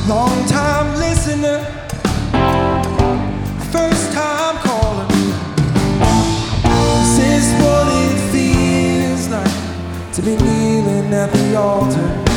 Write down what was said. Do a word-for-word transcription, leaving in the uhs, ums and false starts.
Long time listener, first time caller. This is what it feels like to be kneeling at the altar.